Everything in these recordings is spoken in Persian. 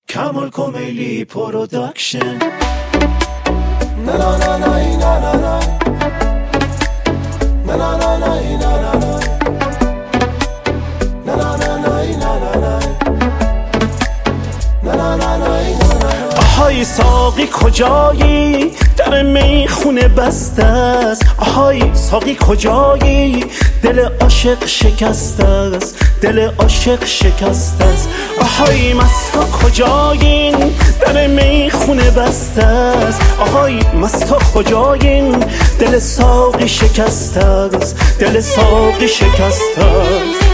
Kamal Komaili Production. Na na na na na na na. Na na na na na na na. Na na na na na na na. Na na na na na. آهای ساقی کجایی؟ در میخونه بسته است. آهای ساقی کجایی؟ دل عاشق شکسته است. دل عاشق شکسته است. آهای مستا کجایین؟ در میخونه بسته است. آهای مستا کجایین؟ دل ساقی شکسته است. دل ساقی شکسته است.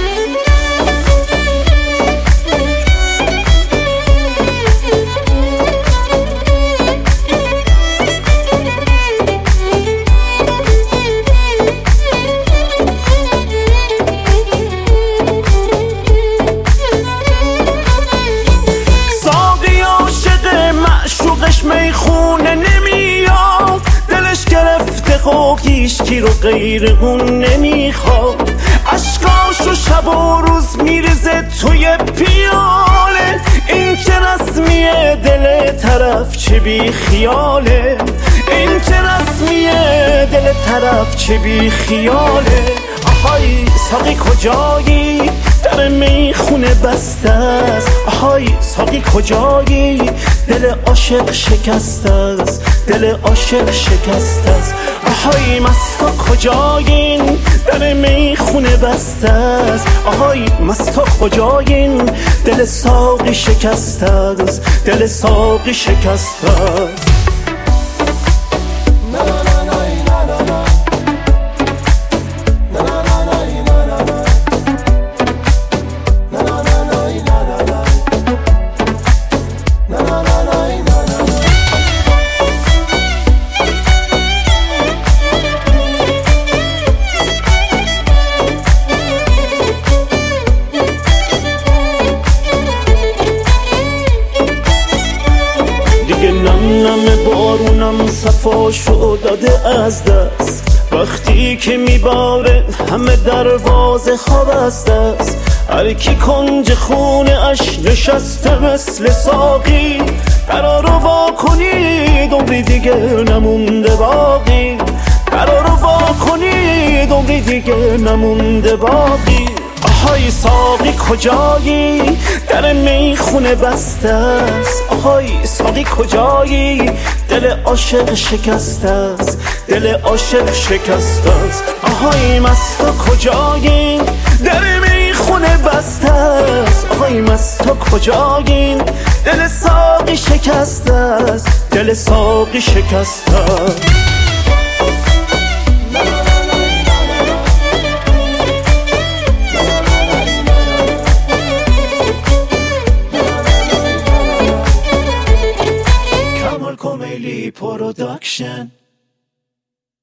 میخونه نمیاد، دلش گرفته خوگیش کی رو غیر اون نمیخواد. عشقاشو شب و روز میریزه توی پیاله. این چه رسمیه دل طرف چه بی خیاله. این چه رسمیه دل طرف چه بی خیاله. آهای ساقی کجایی؟ در میخونه بسته است. آهای ساقی کجایی؟ دل عاشق شکسته است. دل عاشق شکسته است. آهای مستا کجایین؟ در میخونه بسته است. آهای مستا کجایین؟ دل ساقی شکسته است. دل ساقی شکسته است. نم بارونم صفاشو داده از دست. وقتی که میباره همه دروازه خواب است است. هر کی کنج خونه اش نشسته مثل ساقی. قرارو وا کنید عمری دیگه نمونده باقی. قرارو وا کنید عمری دیگه نمونده باقی. آهای ساقی کجایی؟ در میخونه بسته است. آهای ساقی کجایی؟ دل عاشق شکسته است. دل عاشق شکسته است. آهای مستا کجایی؟ در میخونه بسته است. آهای مستا کجایی؟ دل ساقی شکسته است. دل ساقی شکسته است. Kamal Komaili Production.